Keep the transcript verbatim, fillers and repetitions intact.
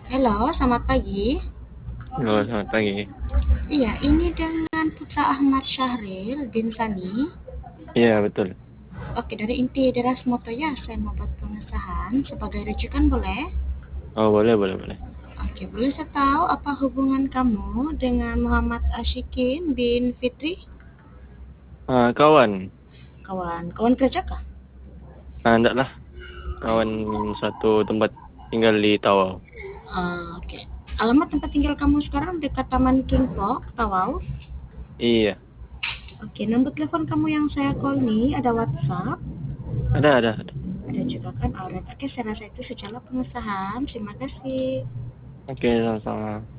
Halo, selamat pagi. Halo, selamat pagi. Iya, ini dengan Putra Ahmad Syahril bin Sani. Iya, betul. Oke, dari inti Deras Moto ya, saya mau buat pengesahan sebagai rujukan boleh? Oh, boleh, boleh, boleh. Oke, boleh saya tahu apa hubungan kamu dengan Muhammad Ashikin bin Fitri? Ah, kawan. Kawan, kawan kerja kah? Ah, enggak lah. Kawan satu tempat tinggal di Tawau. Ah, oke. Alamat tempat tinggal kamu sekarang dekat Taman King Pok, Tawau. Iya, Oke, nomor telepon kamu yang saya call nih ada WhatsApp. ada, ada, ada. Ada juga kan Auret. Oke, saya rasa itu secara pengesahan. Terima kasih. Oke, sama-sama.